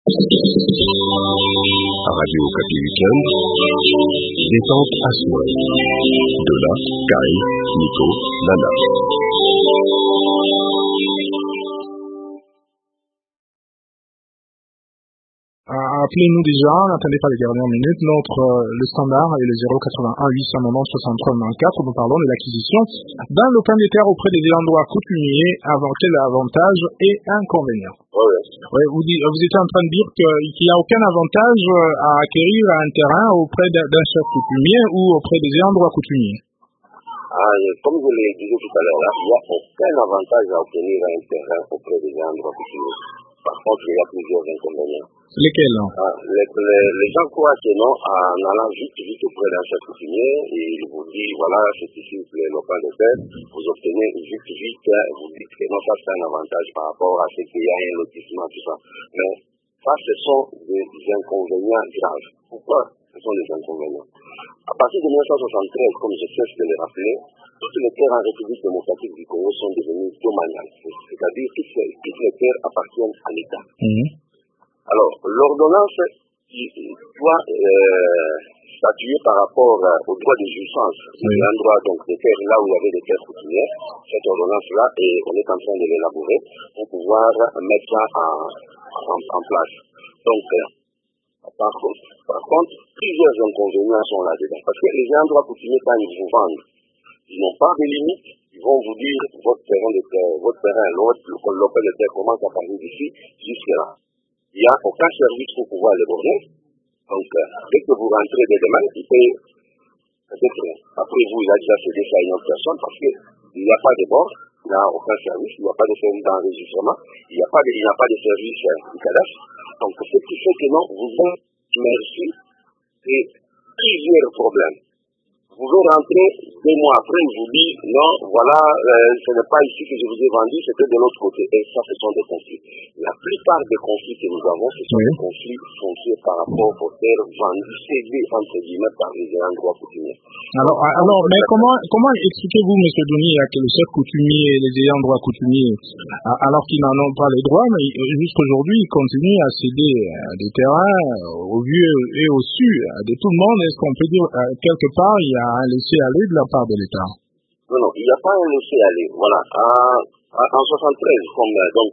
Radio Okapi Weekend, détente à souhait. De là, Kai, Nico, Nana. Appelez-nous déjà, n'attendez pas les dernières minutes. Le standard est le 081 890 63 94. Nous parlons de l'acquisition d'un lopin de terre auprès des endroits coutumiers, quel avantage et inconvénient. Oui. Vous étiez en train de dire qu'il n'y a aucun avantage à acquérir un terrain auprès d'un chef coutumier ou auprès des endroits coutumiers. Comme je l'ai dit tout à l'heure, il n'y a aucun avantage à obtenir un terrain auprès des endroits coutumiers. Par contre, il y a plusieurs inconvénients. Lesquels? Les gens croient que non, en allant vite auprès d'un chef coutumier, et il vous dit, voilà, c'est ici le lopin de terre, vous obtenez vite, vous dites que non, ça c'est un avantage par rapport à ce qu'il y a un lotissement, tout ça. Mais ça, ce sont des inconvénients graves. Pourquoi ce sont des inconvénients? À partir de 1973, comme je cesse de le rappeler, toutes les terres en République démocratique du Congo sont devenues domaniales. C'est-à-dire que toutes les terres appartiennent à l'État. Alors, l'ordonnance doit statuer par rapport au droit de jouissance. C'est l'endroit donc des terres là où il y avait des terres coutumières. Cette ordonnance-là, on est en train de l'élaborer pour pouvoir mettre ça en place. Donc, par contre, plusieurs inconvénients sont là-dedans. Parce que les endroits coutumiers, quand ils vous vendent, ils n'ont pas de limite. Ils vont vous dire votre terrain, le lopin de terre commence à partir d'ici jusque-là. Il n'y a aucun service pour pouvoir les border. Donc, dès que vous rentrez dès demain, il peut peut-être après vous, il a déjà cédé ça à une autre personne parce qu'il n'y a pas de bord, il n'y a aucun service, il n'y a pas de service d'enregistrement, il n'y a pas de service du cadastre. Donc, ce qui fait que non, vous êtes immergé et plusieurs problèmes. Vous pouvez rentrer 2 mois après, il vous dit non, voilà, ce n'est pas ici que je vous ai vendu, c'était de l'autre côté. Et ça, ce sont des conflits. La plupart des conflits que nous avons, ce sont des conflits fonciers par rapport aux terres vendues, cédées entre guillemets par les endroits coutumiers. Alors, mais comment expliquez-vous, M. Douni, que le chef coutumier et les ayants droit coutumiers, alors qu'ils n'en ont pas les droits, mais jusqu'aujourd'hui, ils continuent à céder des terrains au vu et au su de tout le monde? Est-ce qu'on peut dire, quelque part, il y a un laisser-aller de la part de l'État? Non, il n'y a pas un laisser-aller. Voilà. En 73, comme donc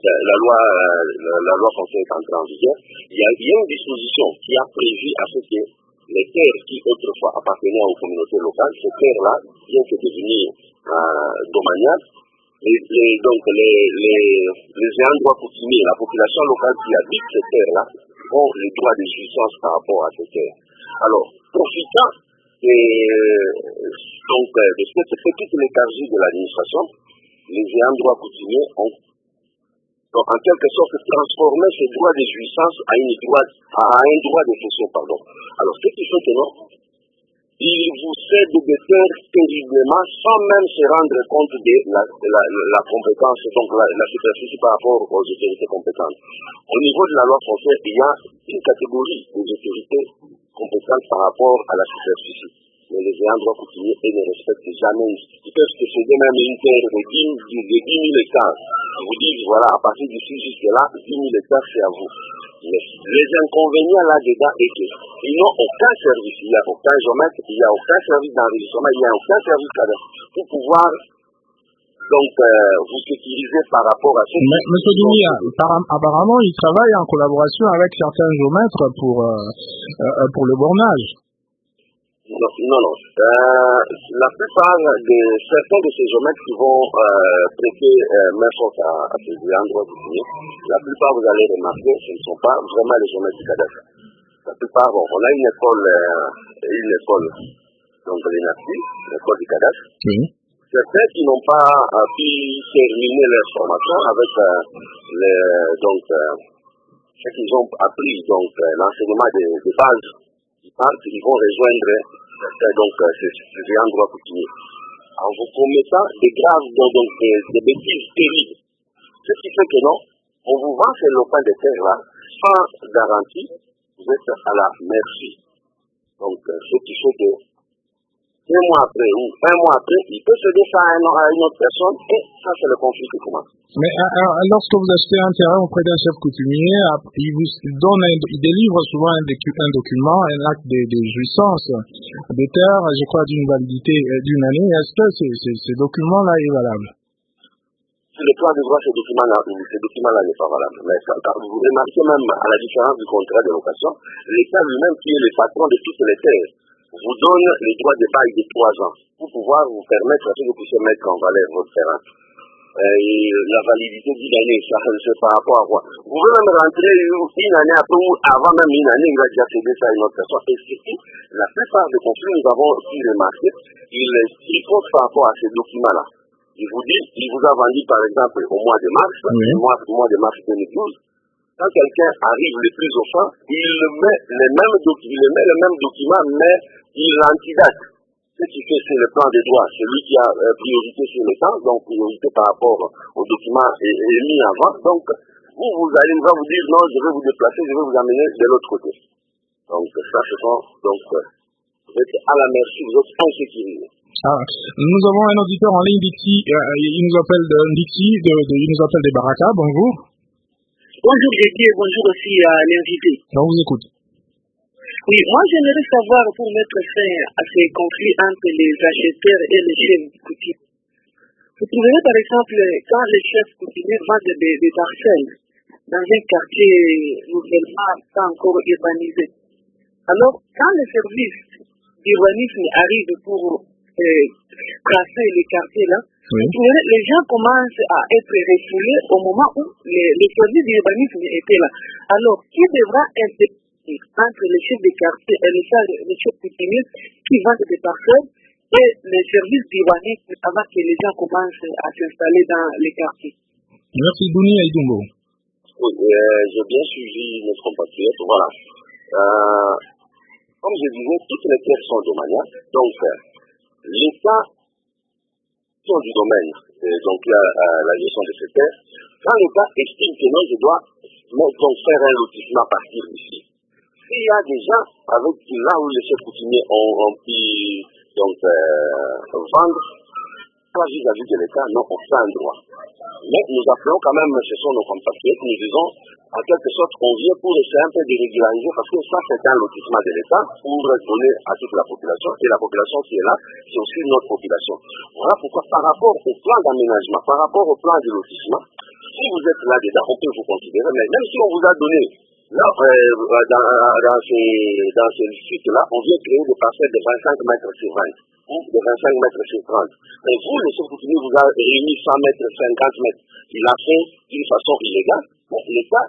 la loi foncière est entrée en vigueur, il y a une disposition qui a prévu à ce que les terres qui autrefois appartenaient aux communautés locales, ces terres-là, bien que devenues domaniales, donc les endroits coutumiers, la population locale qui habite ces terres-là, ont le droit de jouissance par rapport à ces terres. Alors, profitant donc de cette petite léthargie de l'administration, les endroits coutumiers ont donc en quelque sorte transformé ce droit de jouissance à un droit de cession, pardon. Alors, ce qui fait que non, ils vous cèdent des terres terriblement sans même se rendre compte de la compétence, donc la superficie par rapport aux autorités compétentes. Au niveau de la loi foncière, il y a une catégorie des autorités compétentes par rapport à la superficie. Mais les endroits coutumiers, ils ne respectent jamais. Ils peuvent se céder même une terre de 10 000 hectares. Ils vous disent, voilà, à partir d'ici jusque-là, 10 000 hectares, c'est à vous. Mais les inconvénients là-dedans est qu'ils n'ont aucun service. Il n'y a aucun géomètre, il n'y a aucun service d'enregistrement, il n'y a aucun service cadastre pour pouvoir donc vous sécuriser par rapport à ce qui... Mais M. Douni, apparemment, il travaille en collaboration avec certains géomètres pour le bornage. Non. La plupart de certains de ces géomètres qui vont prêter main forte à ces endroits coutumiers, la plupart, vous allez remarquer, ce ne sont pas vraiment les géomètres du cadastre. La plupart, on a une école, donc l'ENAPI, l'école du cadastre. Certains qui n'ont pas pu terminer leur formation avec ce qu'ils ont appris, donc l'enseignement de base, ils vont rejoindre ces endroits coutumiers. En vous promettant des graves, des bêtises terribles. Ce qui fait que non, on vous vend ces lopins de terre-là sans garantie, vous êtes à la merci. Donc, ce qui fait que un mois après, il peut céder ça à une autre personne et ça c'est le conflit qui commence. Mais lorsque vous achetez un terrain auprès d'un chef coutumier, il délivre souvent un document, un acte de jouissance des terres, je crois, d'une validité d'une année. Est-ce que ce document-là est valable? Sur le plan de droit, ce document-là n'est pas valable. Mais vous remarquez même, à la différence du contrat de location, l'État lui-même, qui est le patron de toutes les terres, vous donne les droits de bail de 3 ans pour pouvoir vous permettre à ce que vous puissiez mettre en valeur votre terrain. Et la validité d'une année, ça c'est par rapport à quoi? Vous pouvez même rentrer une année après ou avant même une année, il va déjà céder ça à une autre personne. Et surtout, la plupart des conflits, nous avons aussi remarqué, ils tricotent par rapport à ces documents-là. Il vous dit, il vous a vendu par exemple au mois de mars, au mois de mars 2012, quand quelqu'un arrive le plus au fond, il met le même document, mais il l'antidate. Ce qui fait c'est le plan des droits, celui qui a priorité sur le temps, donc priorité par rapport au document émis avant. Donc, vous allez, il va vous dire non, je vais vous déplacer, je vais vous amener de l'autre côté. Donc, ça, vous êtes à la merci, vous êtes insécurisé. Nous avons un auditeur en ligne d'ici, il nous appelle il nous appelle des Baraka. Bonjour. Bonjour Didier, bonjour aussi à l'invité. On vous écoute. Oui, moi j'aimerais savoir, pour mettre fin à ces conflits entre les acheteurs et les chefs coutumiers. Vous trouverez par exemple, quand les chefs coutumiers vendent des parcelles dans un quartier nouvellement pas encore urbanisé. Alors, quand les services d'urbanisme arrivent pour tracer les quartiers là, vous trouverez, les gens commencent à être refoulés au moment où les services d'urbanisme étaient là. Alors, qui devra intervenir entre les chefs de quartier et les chefs coutumiers qui vendent des parcelles et les services d'urbanisme avant que les gens commencent à s'installer dans les quartiers? Merci, Douni Aïdoumbo. Oui, j'ai bien suivi nos compatriotes. Voilà. Comme je disais, toutes les terres sont domaniales. Donc, l'État du domaine, donc la gestion de ces terres, quand l'État estime que non, je dois donc faire un lotissement à partir d'ici. S'il y a des gens avec là où les chefs coutumiers ont pu donc vendre, pas vis-à-vis de l'État, non, on fait un droit. Mais nous appelons quand même, ce sont nos compatriotes, nous disons, en quelque sorte, on vient pour essayer un peu de régulariser, parce que ça, c'est un lotissement de l'État pour donner à toute la population, et la population qui est là, c'est aussi notre population. Voilà pourquoi, par rapport au plan d'aménagement, par rapport au plan de lotissement, si vous êtes là-dedans, on peut vous considérer, mais même si on vous a donné, là, dans ce site-là, on vient créer des parcelles de 25 mètres sur 20. Ou de 25 mètres sur 30. Mais vous, le chef coutumier, vous a réuni 100 mètres, 50 mètres. Il a fait d'une façon illégale. Bon, l'État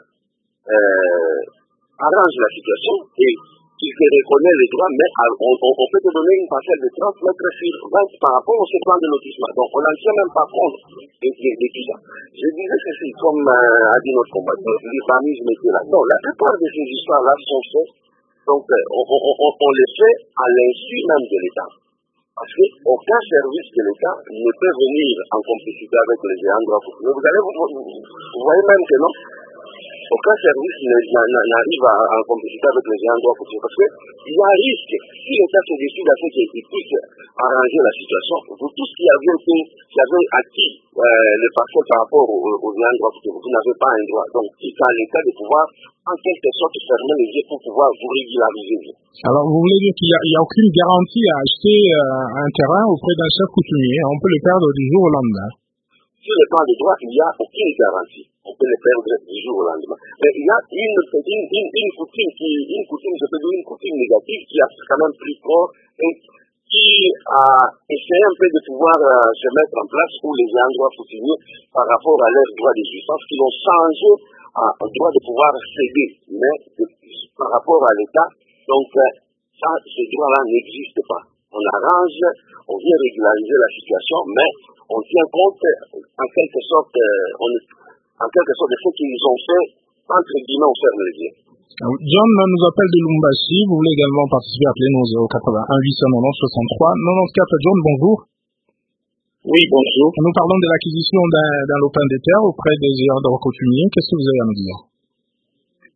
arrange la situation et il te reconnaît les droits, mais on peut te donner une parcelle de 30 mètres sur 20 par rapport au plan de lotissement. Donc, on n'en tient même pas compte de tout ça. Je disais ceci, comme a dit notre combattant, l'urbanisme était là. Non, la plupart de ces histoires-là sont faites. Donc, on les fait à l'insu même de l'État. Parce qu'aucun service de l'État ne peut venir en complicité avec les géants droits coutumiers. Vous voyez même que non, aucun service n'arrive en complicité avec les géants droits coutumiers. Parce qu'il y a un risque, si l'État se décide à ce qu'il puisse arranger la situation, vous tous qui avez acquis les parcelles par rapport aux géants droits coutumiers, vous n'avez pas un droit. Donc, c'est à l'État de pouvoir en quelque sorte fermer les yeux pour pouvoir vous régulariser. Alors, vous voulez dire qu'il n'y a aucune garantie à acheter un terrain auprès d'un chef coutumier. On peut le perdre du jour au lendemain. Sur le plan des droits, il n'y a aucune garantie. On peut le perdre du jour au lendemain. Mais il y a une coutume négative qui a quand même pris corps et qui a essayé un peu de pouvoir se mettre en place pour les droits coutumiers par rapport à leurs droits de jouissance qui l'ont changé au droit de pouvoir céder, mais par rapport à l'État. Donc, ça, ce droit-là n'existe pas. On arrange, on vient régulariser la situation, mais on tient compte, en quelque sorte de ce qu'ils ont fait, entre guillemets, on ferme les yeux. John nous appelle de Lumbashi. Vous voulez également participer, appelez-nous au 81 890 63 94. John, bonjour. Oui, bonjour. Nous parlons de l'acquisition d'un lopin de terre auprès des géants droits coutumiers. Qu'est-ce que vous avez à nous dire?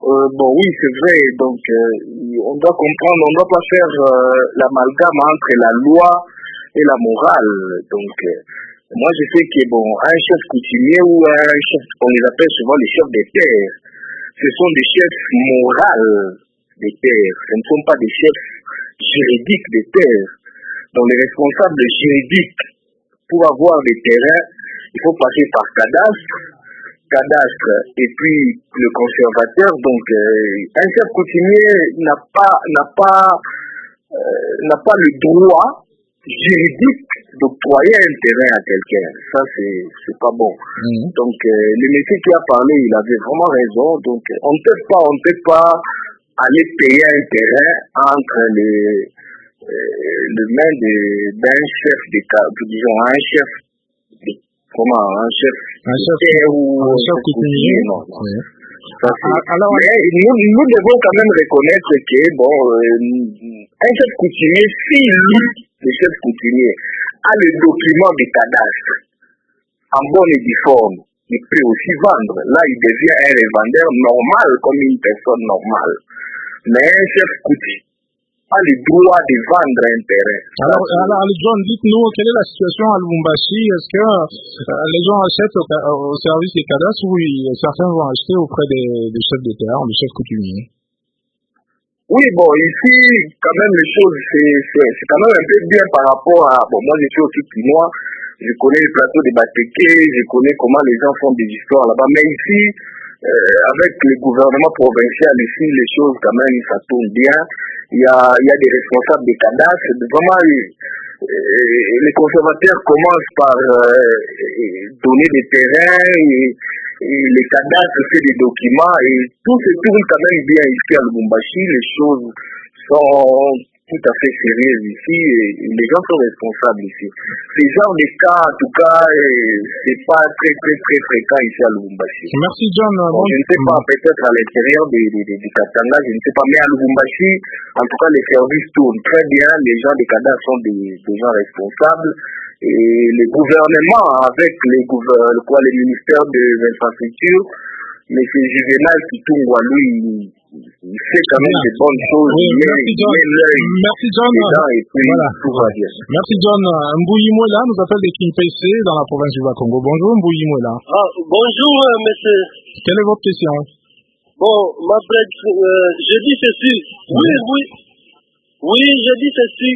Bon, oui, c'est vrai. Donc, on doit comprendre, on ne doit pas faire l'amalgame entre la loi et la morale. Donc, moi, je sais que, bon, un chef coutumier ou un chef, on les appelle souvent les chefs des terres, ce sont des chefs moraux des terres. Ce ne sont pas des chefs juridiques des terres. Donc, les responsables juridiques, pour avoir des terrains, il faut passer par cadastre et puis le conservateur. Donc, un chef coutumier n'a pas le droit juridique d'octroyer un terrain à quelqu'un. Ça, c'est pas bon. Donc, le monsieur qui a parlé, il avait vraiment raison. Donc, on ne peut pas aller payer un terrain entre le main d'un chef d'État, disons un chef coutumier, non. Oui. Alors, mais nous devons quand même reconnaître que, bon, un chef coutumier, si lui, le chef coutumier, a le document de cadastre en bonne et due forme, il peut aussi vendre. Là, il devient un revendeur normal, comme une personne normale. Mais un chef coutumier a le droit de vendre un terrain. Alors John, dites-nous, quelle est la situation à Lubumbashi? Est-ce que les gens achètent au service des cadastres ou certains vont acheter auprès des chefs de terrain, des chefs coutumiers? Oui, bon, ici, quand même, les choses, c'est quand même un peu bien par rapport à... Bon, moi, je suis aussi chinois, je connais le plateau de Bateke, je connais comment les gens font des histoires là-bas, mais ici, avec le gouvernement provincial, ici, les choses, quand même, ça tourne bien. Il y a des responsables des cadastres. Vraiment, les conservateurs commencent par donner des terrains et les cadastres fait des documents et tout se tourne quand même bien ici à Lubumbashi. Les choses sont tout à fait sérieuses ici et les gens sont responsables ici. Ces genres de cas, en tout cas, c'est pas très fréquent ici à Lubumbashi. Merci John. Bon, je ne sais pas, peut-être à l'intérieur du Katanga, je ne sais pas, mais à Lubumbashi, en tout cas, les services tournent très bien. Les gens des cadastres sont des gens responsables. Et le gouvernement, avec les ministères des infrastructures, M. Juvenal Kitungwa, lui, il fait quand même des bonnes choses. Oui, merci John. Et puis, voilà. Tout va bien. Merci John. Mbouyi Mwela nous appelle de Kimpese dans la province du Bas-Congo. Bonjour Mbouyi Mwela. Bonjour monsieur. Quelle est votre question? Bon, je dis ceci. Oui, je dis ceci.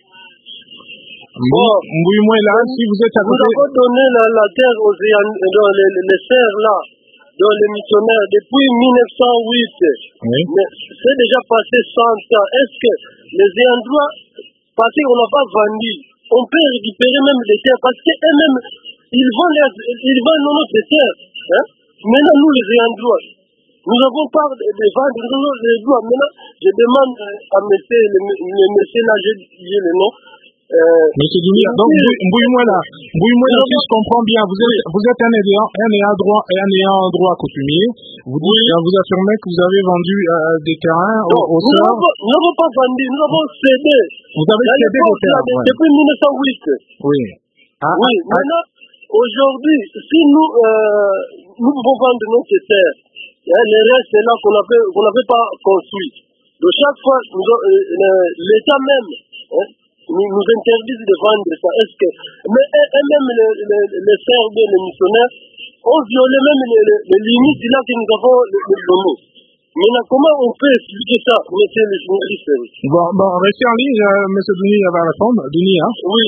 Bon, Mbouyi Mwela, si vous êtes à côté... Nous avons donné la terre aux les serres là, dans les missionnaires, depuis 1908. Oui. Mais c'est déjà passé 100 ans. Est-ce que les endroits, parce qu'on n'a pas vendu, on peut récupérer même les terres, parce qu'eux-mêmes, ils vendent notre terre. Hein? Maintenant, nous, les endroits, nous n'avons pas de vendre les droits. Maintenant, je demande à monsieur là, j'ai le nom. Monsieur Dunia, donc Mbouyi Mwela, si je comprends bien, vous êtes un ayant droit coutumier. Vous affirmez que vous avez vendu des terrains aux sœurs. Nous n'avons pas vendu, nous avons cédé. Vous avez cédé vos terrains depuis 1908. Oui. Oui, maintenant, aujourd'hui, si nous pouvons vendre notre terre, le reste c'est là qu'on n'avait pas construit. De chaque fois, l'État même, nous interdisent de vendre ça. Mais même les sœurs les missionnaires ont violé même les limites là que nous avons données. Maintenant, comment on peut expliquer ça, monsieur le journaliste? Bon, restez en ligne, monsieur Dunia va répondre. Dunia, hein? Oui,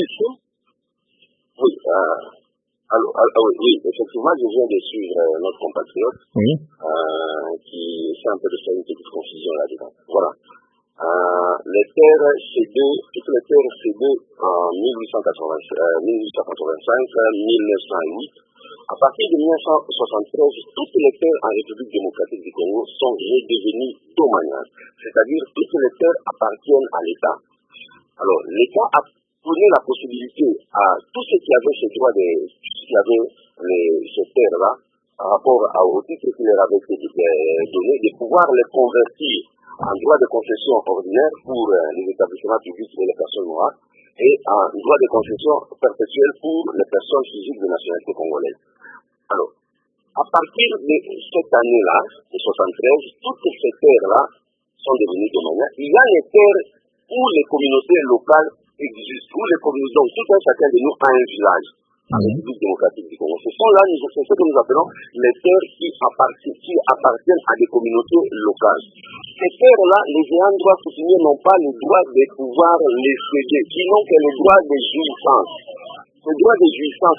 effectivement, je viens de suivre notre compatriote qui fait un peu de faire une petite confusion là-dedans. Voilà. Les terres C2, toutes les terres C2 en 1885, 1908, à partir de 1973, toutes les terres en République démocratique du Congo sont redevenues domaniales, c'est-à-dire toutes les terres appartiennent à l'État. Alors, l'État a donné la possibilité à tous ceux qui avaient ce droit ces terres-là, par rapport au titre qui leur avait été donné, de pouvoir les convertir en droit de concession ordinaire pour les établissements publics et les personnes morales et en droit de concession perpétuel pour les personnes physiques de nationalité congolaise. Alors, À partir de cette année-là, de 73, toutes ces terres-là sont devenues domaniales. Il y a les terres où les communautés locales existent, où les communautés, donc tout un chacun de nous a un village. En République démocratique du Congo. Ce sont là, c'est ce que nous appelons les terres qui appartiennent à des communautés locales. Ces terres-là, les ayants droit coutumiers n'ont pas le droit de pouvoir les céder, qui n'ont que le droit de jouissance. Le droit de jouissance,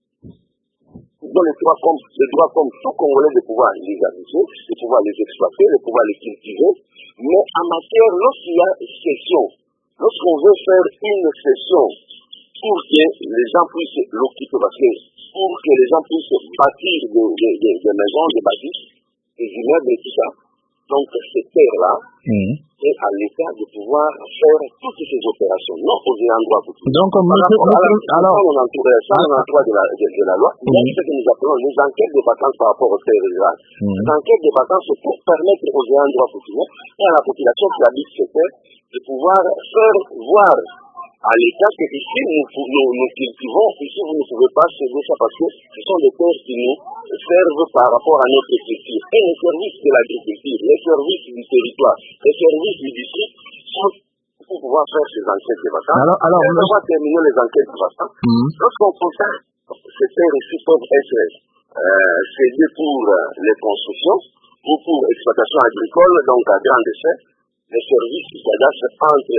dans les droits comme tout Congolais de pouvoir les abuser, de pouvoir les exploiter, de pouvoir les cultiver. Mais en matière, lorsqu'il y a cession, lorsqu'on veut faire une cession, pour que les gens puissent l'occuper, parce que pour que les gens puissent bâtir des maisons, des bâtisses, des immeubles et tout ça. Donc, ces terres-là, c'est à l'État de pouvoir faire toutes ces opérations, non aux ayants droit. Donc, alors, on entend de la loi, il y a ce que nous appelons les enquêtes de vacances par rapport aux terres rurales. Les enquêtes de vacances, c'est pour permettre aux ayants droit coutumiers et à la population qui habite ces terres de pouvoir faire voir à l'État que ici, nous cultivons, ici, vous ne pouvez pas céder ça parce que ce sont des terres qui nous servent par rapport à notre culture. Et les services de l'agriculture, les services du territoire, les services du district sont pour pouvoir faire ces enquêtes de vacances. Alors on va terminer les enquêtes de vacances. Lorsqu'on procède, ces terres ici peuvent être cédées pour les constructions ou pour exploitation agricole, donc à grande échelle. Les services du SADA entrent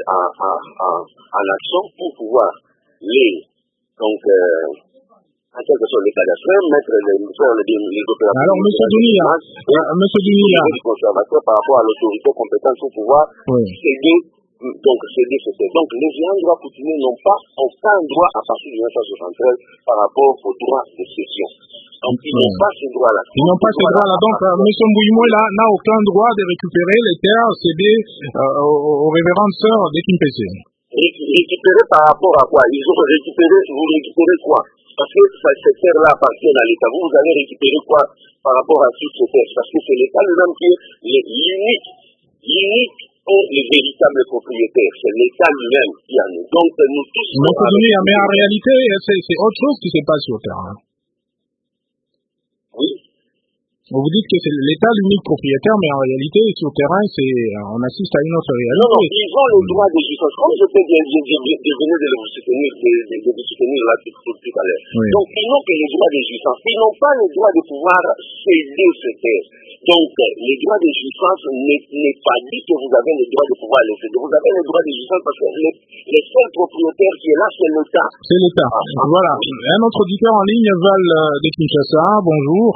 en action pour pouvoir donc, en quelque sorte, les cadastres, faire les opérations. Alors, M. Dunia, du conservateur par rapport à l'autorité compétente pour pouvoir céder ces terres. Donc, les ayants droit coutumiers n'ont pas aucun droit à partir de 1973 par rapport au droit de cession. Donc, ils n'ont pas ce droit-là. Ils n'ont pas ce droit-là. Donc, M. Mbouimo n'a aucun droit de récupérer les terres cédées aux révérentes sœurs des Kimpessé. Récupérer par rapport à quoi? Vous récupérez quoi? Parce que ces terres-là appartiennent à l'État. Vous avez récupéré quoi par rapport à toutes ces terres? Parce que c'est l'État lui-même qui est l'unique et le véritable propriétaire. C'est l'État lui-même qui en est. Donc, nous tous... Mais en réalité, c'est autre chose qui se passe sur le terrain. Oui. Vous dites que c'est l'État l'unique propriétaire, mais en réalité, sur le terrain, on assiste à une autre réalité. Non, ils ont le droit de jouissance. Comme je venais de vous soutenir là tout à l'heure. Oui. Donc, ils n'ont que le droit de jouissance. Ils n'ont pas le droit de pouvoir céder ces terres. Donc, le droit de jouissance n'est pas dit que vous avez le droit de pouvoir les céder. Vous avez le droit de jouissance parce que le seul propriétaire qui est là, c'est l'État. C'est l'État. Voilà. Un autre auditeur en ligne, Val de Kinshasa. Bonjour.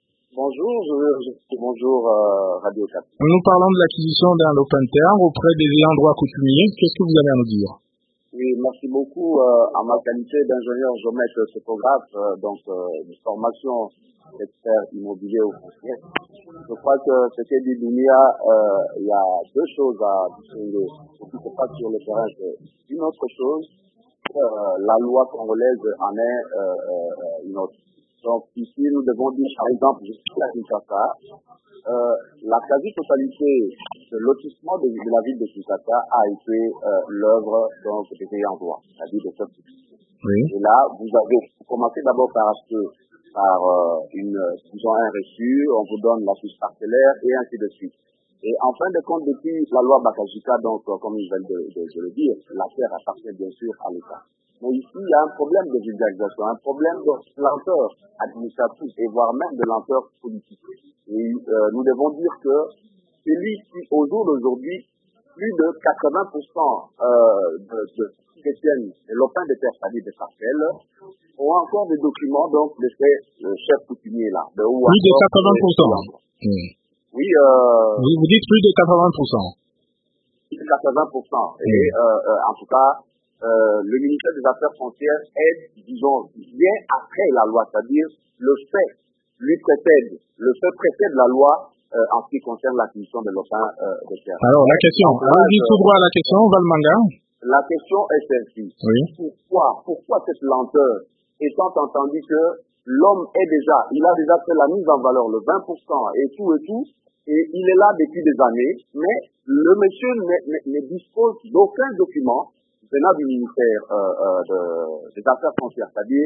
Bonjour Radio 4. Nous parlons de l'acquisition d'un open terre auprès des ayants droit coutumiers. Qu'est-ce que vous avez à nous dire? Oui, merci beaucoup. À ma qualité d'ingénieur géomètre topographe, de formation d'expert immobilier au foncier, je crois que ce que dit Dunia, il y a deux choses à distinguer. Ce qui se passe sur le terrain, c'est une autre chose. La loi congolaise en est une autre. Donc ici, nous devons dire, par exemple, à Kinshasa, la quasi-totalité de lotissement de la ville de Kinshasa a été l'œuvre des ayants droit, c'est-à-dire de ceux. Oui. Et là, vous commencez d'abord par acheter par un reçu, on vous donne la fiche parcellaire et ainsi de suite. Et en fin de compte, depuis la loi Bakajika, donc comme ils veulent de le dire, la terre appartient bien sûr à l'État. Mais ici, il y a un problème de vulgarisation, un problème de lenteur administrative et voire même de lenteur politique. Et nous devons dire que celui qui, au jour d'aujourd'hui, plus de 80% de détiennent le lopin de terre, c'est-à-dire des parcelles, ont encore des documents, donc, de ces chefs coutumiers là. Plus de 80%. Oui, vous dites plus de 80%. Plus de 80%. Et en tout cas, le ministère des Affaires foncières aide, disons, bien après la loi, c'est-à-dire le fait précède la loi en ce qui concerne l'acquisition de lopin de terre. Alors, la question, allez-y tout droit à la question, Valmanga. La question est celle-ci. Oui. Pourquoi cette lenteur, étant entendu que l'homme il a déjà fait la mise en valeur, le 20% et tout, et il est là depuis des années, mais le monsieur ne dispose d'aucun document venant du ministère des Affaires foncières, c'est-à-dire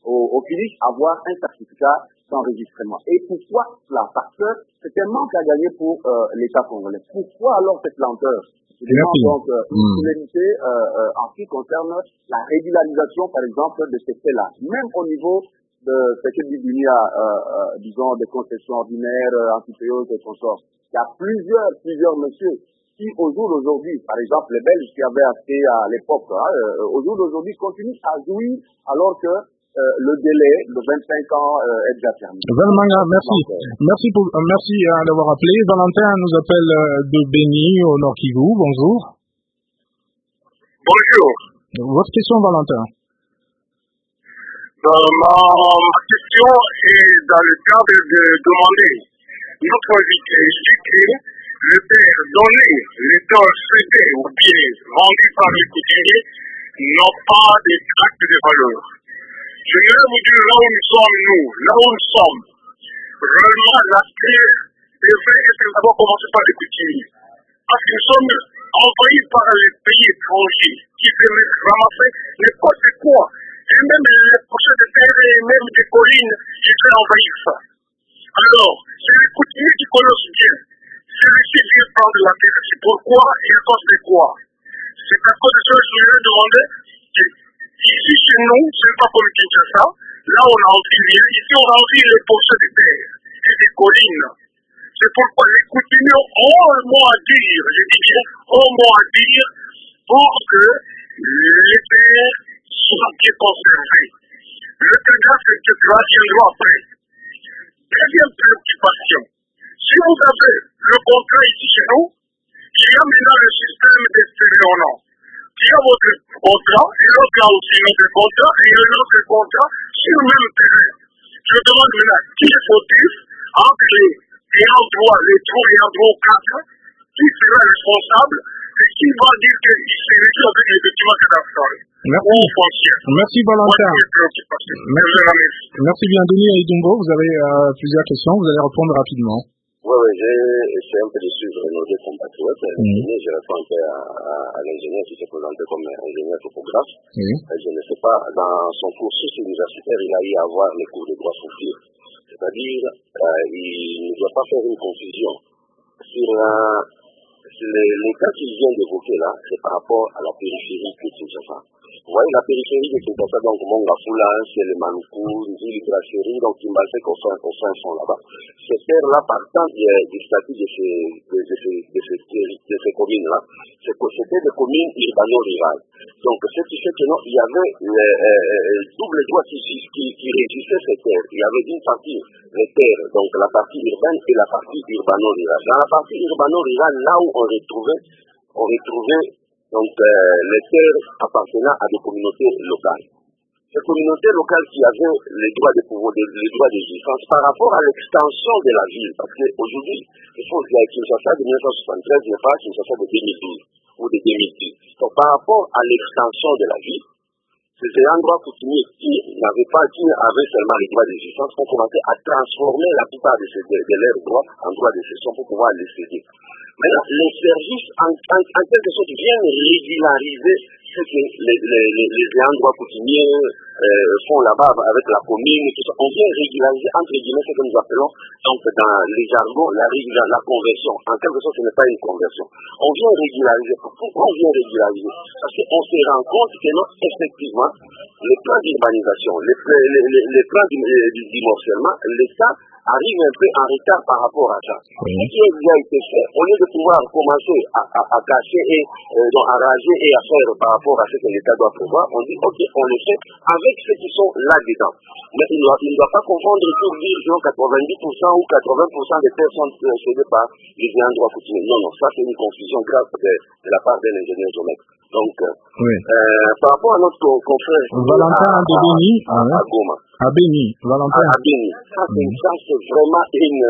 au finish avoir un certificat d'enregistrement. Et pourquoi cela? Parce que c'est un manque à gagner pour l'État congolais. Pourquoi alors cette lenteur? Je demande donc une célérité en ce qui concerne la régularisation, par exemple, de ces faits-là. Même au niveau de ce que dit Dunia, disons, des concessions ordinaires, antipayeuses et consorts. Il y a plusieurs messieurs qui, au jour d'aujourd'hui, par exemple, les Belges qui avaient acheté à l'époque, au jour d'aujourd'hui, continuent à jouir alors que le délai de 25 ans est déjà terminé. Valmanga, merci. Merci d'avoir appelé. Valentin nous appelle de Béni, au Nord Kivu. Bonjour. Bonjour. Votre question, Valentin? Ma question est dans le cadre de demander notre invité que le terre donné, les terres cédées ou bien vendues par les couturiers n'ont pas de tracts de valeur. Je vais vous dire là où nous sommes. Réellement, la terre devrait être d'abord commencée par les couturiers. Parce que nous sommes envahis par les pays étrangers qui veulent ramasser n'importe quoi. Et même les pochettes de terre et même des collines, ils veulent envahir ça. Alors, c'est les couturiers qui connaissent bien. C'est les civils qui prennent la terre. C'est pourquoi ils pensent de quoi. C'est à cause de ça que je voulais demander. Ici, chez nous, c'est pas comme Kinshasa. Là, on a envie rien. Ici, on a envie les pochettes de terre et des collines. C'est pourquoi les couturiers ont un mot à dire. Je dis bien, ont un mot à dire pour que les terres soient bien conservées. Le télégraphe, c'est que cela viendra après. Deuxième préoccupation. Si vous avez le contrat ici chez nous, il y a maintenant le système d'expérience. Il y a votre contrat, et l'autre a aussi notre contrat, et un autre contrat sur le même terrain. Je demande maintenant qui est fautif entre les ayants droit, les trois ayants droit 4, qui sera responsable, et qui va dire qu'il s'est réduit avec les documents cadastrales. Merci Valentin. Merci bien, Denis Aïdumbo. Vous avez plusieurs questions, vous allez répondre rapidement. Oui, j'ai essayé un peu de suivre nos deux compatriotes. Je réponds un peu à l'ingénieur qui s'est présenté comme ingénieur topographe. Je ne sais pas, dans son cursus universitaire, il a eu à avoir les cours de droit foncier. C'est-à-dire, il ne doit pas faire une confusion sur les cas qu'il vient d'évoquer là, c'est par rapport à la périphérie de Kinshasa. Vous voyez, la périphérie de Kinshasa, donc Mongafula, c'est le Manuku, Nzili, Brasserie, donc Kimbalsek au fin fond là-bas. Ces terres-là, partant du statut de ces communes-là, c'était des communes urbano-rurales. Donc, ce qui fait que non, il y avait double droit qui régissait ces terres. Il y avait une partie, les terres, donc la partie urbaine et la partie urbano-rurale. Dans la partie urbano-rurale, là où on retrouvait donc les terres appartenant à des communautés locales. Ces communautés locales qui avaient les droits d'existence par rapport à l'extension de la ville. Parce qu'aujourd'hui, il faut dire que Kinshasa de 1973 n'est pas Kinshasa de 2012 ou de 2010. Donc par rapport à l'extension de la ville, ces endroits coutumiers qui avaient seulement les droits d'existence ont commencé à transformer la plupart de leurs droits en droits de cession pour pouvoir les céder. Maintenant, les services, en quelque sorte, viennent régulariser ce que les endroits coutumiers font là-bas avec la commune, tout ça. On vient régulariser, entre guillemets, ce que nous appelons, donc, dans les jargons, la conversion. En quelque sorte, ce n'est pas une conversion. On vient régulariser. Pourquoi on vient régulariser? Parce qu'on se rend compte que, non, effectivement, les plans d'urbanisation, les plans du morcellement, l'État arrive un peu en retard par rapport à ça. Ce qui a déjà été fait, au lieu de pouvoir commencer à cacher et à rager et à faire par rapport à ce que l'État doit prévoir, on dit ok, on le fait avec ceux qui sont là-dedans. Mais il ne doit pas confondre pour dire que 90% ou 80% des terres sont cédées par les endroits coutumiers. Non, ça c'est une confusion grave de la part d'un ingénieur géomètre. Donc, par rapport à notre confrère Valentin de Béni, à Goma. À Béni, Valentin. À Béni. Ça c'est vraiment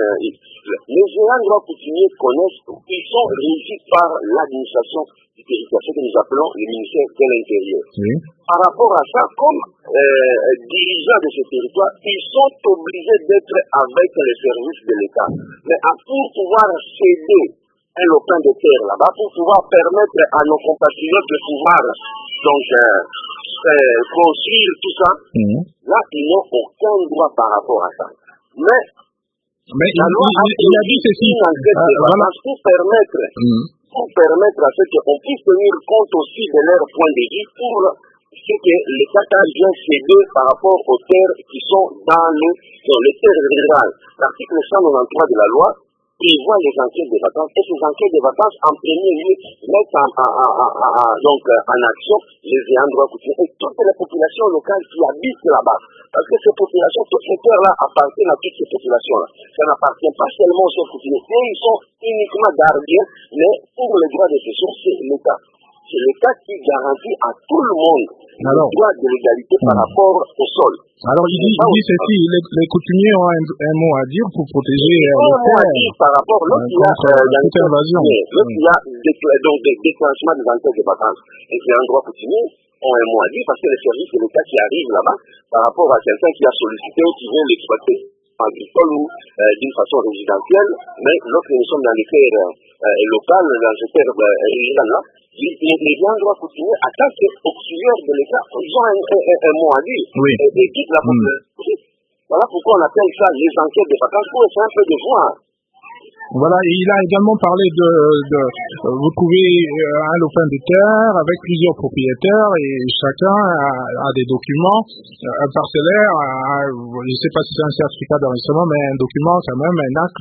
les endroits coutumiers connaissent, ils sont régis par l'administration du territoire, ce que nous appelons le ministère de l'Intérieur. Par rapport à ça, comme dirigeants de ce territoire, ils sont obligés d'être avec les services de l'État. Mais pour pouvoir céder un lopin de terre là-bas, pour pouvoir permettre à nos compatriotes de pouvoir donc construire tout ça, là, ils n'ont aucun droit par rapport à ça. Mais la loi il a dit ceci. Voilà. Pour permettre à ceux qu'on puisse tenir compte aussi de leur point de vue pour ce que l'État vient céder par rapport aux terres qui sont dans les terres rurales. L'article 193 de la loi prévoit les enquêtes de vacances et ces enquêtes de vacances en premier lieu mettent en action les ayants droit coutumiers et toutes les populations locales qui habitent là-bas. Parce que ces populations, toutes ces terres-là appartiennent à toutes ces populations-là. Ça n'appartient pas seulement aux chefs coutumiers. Ils sont uniquement gardiens, mais pour les droits de cession, c'est l'État. C'est l'État qui garantit à tout le monde le droit de l'égalité par rapport au sol. Alors il dit ceci, les coutumiers ont un mot à dire pour protéger les terres par rapport à l'autre, il y a toute invasion. L'autre, il y a des déclenchements des enquêtes de vacances. Et les endroits coutumiers ont un mot à dire parce que les services de l'État qui arrivent là-bas par rapport à quelqu'un qui a sollicité ou qui vient l'exploiter agricole ou d'une façon résidentielle, mais lorsque nous sommes dans les terres locales, dans ces terres rurales-là, les endroits coutumiers, en tant qu'auxiliaires de l'État, ils ont un mot à dire. Et quitte la population. Voilà pourquoi on appelle ça les enquêtes de vacances pour essayer un peu de voir. Voilà, et il a également parlé vous trouvez un lopin de terre avec plusieurs propriétaires et chacun a des documents, un parcellaire, je ne sais pas si c'est un certificat d'enregistrement, mais un document quand même,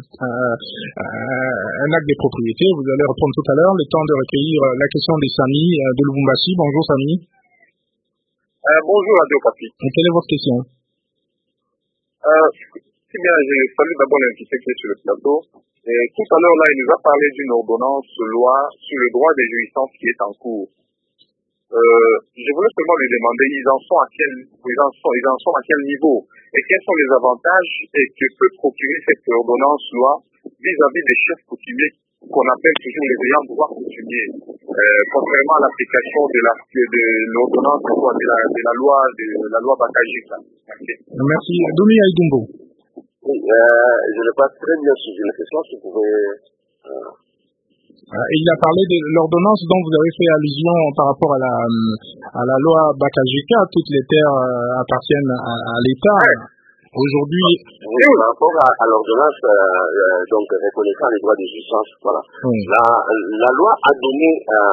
un acte de propriété. Vous allez répondre tout à l'heure, le temps de recueillir la question des Sami de Lubumbashi. Bonjour Sami. Bonjour Radio Papi. Quelle est votre question? Si bien, je salue d'abord l'invité qui est sur le plateau. Et tout à l'heure, là, il nous a parlé d'une ordonnance loi sur le droit des jouissances qui est en cours. Je voulais seulement lui demander, ils en sont à quel niveau et quels sont les avantages que peut procurer cette ordonnance loi vis-à-vis des chefs coutumiers qu'on appelle toujours les ayants droit coutumiers, contrairement à l'application de l'ordonnance de la loi Bakajik. Merci. Domi Aïdumbo. Oui, je n'ai pas très bien suivi la question, si vous pouvez... Il a parlé de l'ordonnance dont vous avez fait allusion par rapport à la loi Bakajika. Toutes les terres appartiennent à l'État. Aujourd'hui... Oui, par rapport à l'ordonnance donc reconnaissant les droits des jouissances, voilà. La loi a donné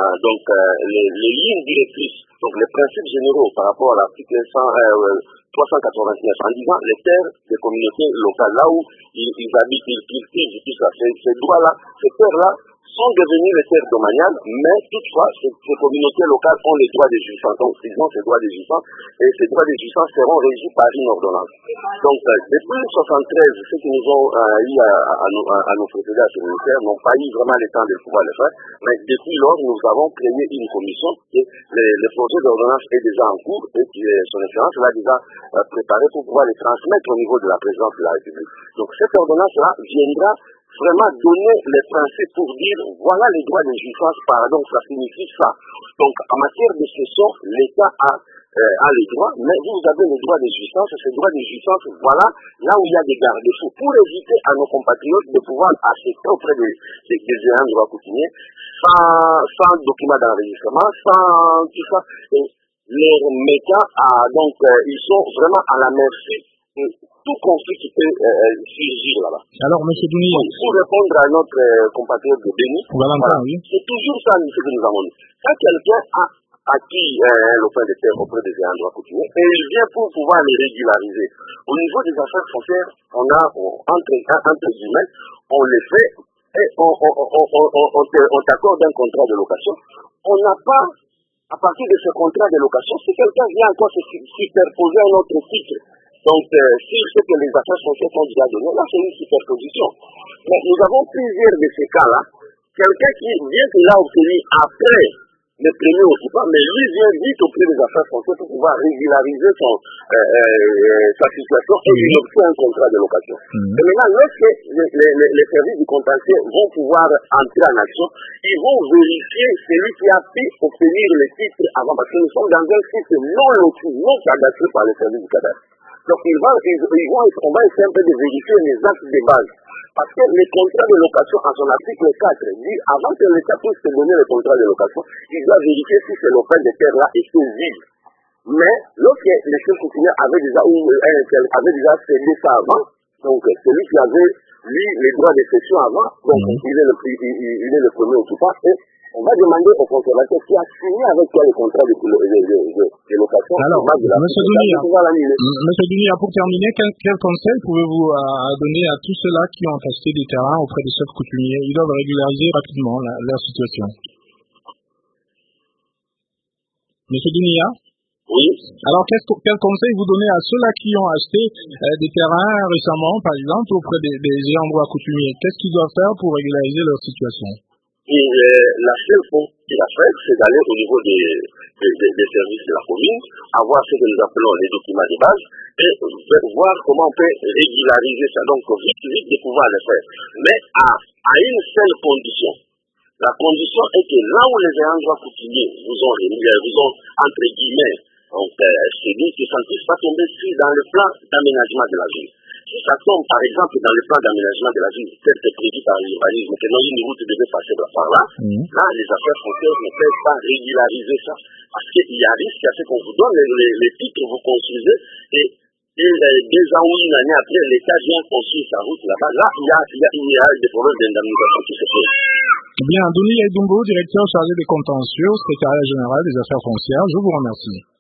les lignes directrices, donc les principes généraux par rapport à l'article 389 en disant les terres des communautés locales, là où ils habitent, ils cultivent, tout ça, ces droits-là, ces terres-là sont devenues les terres domaniales, mais toutefois, ces communautés locales ont les droits des jouissances, donc ils ont ces droits des jouissances, et ces droits des jouissances seront régis par une ordonnance. Donc, depuis 1973, ceux qui nous ont eu à nous précéder à ce ministère n'ont pas eu vraiment le temps de pouvoir le faire, mais depuis lors, nous avons créé une commission et le projet d'ordonnance est déjà en cours et son excellence l'a déjà préparé pour pouvoir les transmettre au niveau de la présidence de la République. Donc, cette ordonnance-là viendra vraiment donner les principes pour dire voilà les droits des jouissances, donc ça signifie ça. Donc en matière de cession, l'État a les droits, mais vous avez les droits des jouissances, ces droits des jouissances, voilà là où il y a des garde-fous pour éviter à nos compatriotes de pouvoir acheter auprès des ayants droit coutumiers sans document d'enregistrement, sans tout ça. Et les médias, donc ils sont vraiment à la merci de tout conflit qui peut surgir là-bas. Alors, M. Douni... Pour répondre à notre compatriote de Béni, c'est toujours ça ce que nous avons dit. Quand quelqu'un a acquis le point de terre auprès des ayants droit coutumiers, et il vient pour pouvoir les régulariser. Au niveau des affaires foncières, on a, entre guillemets, on les fait et on t'accorde un contrat de location. On n'a pas, à partir de ce contrat de location, si quelqu'un vient encore se superposer à notre titre, donc, si c'est que les affaires foncières sont déjà données, là, c'est une superposition. Mais nous avons plusieurs de ces cas-là. Quelqu'un qui vient de là obtenir après le premier occupant, mais lui vient vite auprès des affaires foncières pour pouvoir régulariser sa situation et il obtient un contrat de location. Et maintenant, lorsque les services du contentieux vont pouvoir entrer en action, ils vont vérifier celui qui a pu obtenir le titre avant, parce que nous sommes dans un site non loti, non cadastré par les services du cadastre. Donc, on va essayer un peu de vérifier les actes de base. Parce que les contrats de location, en son article 4, dit avant que l'État puisse te donner le contrat de location, il doit vérifier si ce lopin de terre-là est vide. Mais lorsque les chefs coutumiers avaient déjà cédé ça avant, donc celui qui avait lui les droits de cession avant, donc il est le premier occupant, et on va demander au conservateur qui a signé avec toi le contrat de location. Alors, Monsieur Dunia, pour terminer, quel conseil pouvez-vous donner à tous ceux-là qui ont acheté des terrains auprès des chefs coutumiers? Ils doivent régulariser rapidement leur situation. Monsieur Dunia? Oui. Alors, quel conseil vous donnez à ceux-là qui ont acheté des terrains récemment, par exemple, auprès des ayants droit coutumiers? Qu'est-ce qu'ils doivent faire pour régulariser leur situation? Et la seule chose qu'il a fait, c'est d'aller au niveau des services de la commune, avoir ce que nous appelons les documents de base, et voir comment on peut régulariser ça. Donc, vite de pouvoir le faire. Mais à une seule condition. La condition est que là où les ayants droit coutumiers vous ont entre guillemets, donc, c'est dit que ça ne puisse pas tomber dans le plan d'aménagement de la ville. Si ça tombe, par exemple, dans le plan d'aménagement de la ville, tel que prévu par l'urbanisme, que une route devait passer par là, là, les affaires foncières ne peuvent pas régulariser ça. Parce qu'il y a risque à ce qu'on vous donne les titres, vous construisez, et 2 ans ou une année après, l'État vient construire sa route là-bas. Là, il y a des problèmes d'indemnisation qui se posent. Bien, Denis Aïdumbo, directeur chargé des contentieux, secrétariat général des affaires foncières, je vous remercie.